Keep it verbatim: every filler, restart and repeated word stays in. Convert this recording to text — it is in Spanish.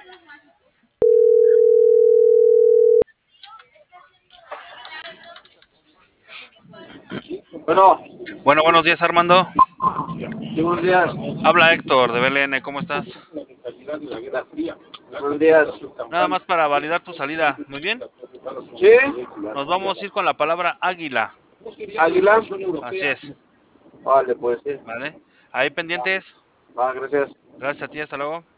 Bueno, Bueno, buenos días, Armando. sí, buenos días. Habla Héctor de B L N, ¿cómo estás? Buenos días. Nada más para validar tu salida. Muy bien. ¿Sí? Nos vamos a ir con la palabra águila. ¿Águila? Así es. Vale, pues sí. ¿Vale? Ahí pendientes. Va, gracias. Gracias a ti, hasta luego.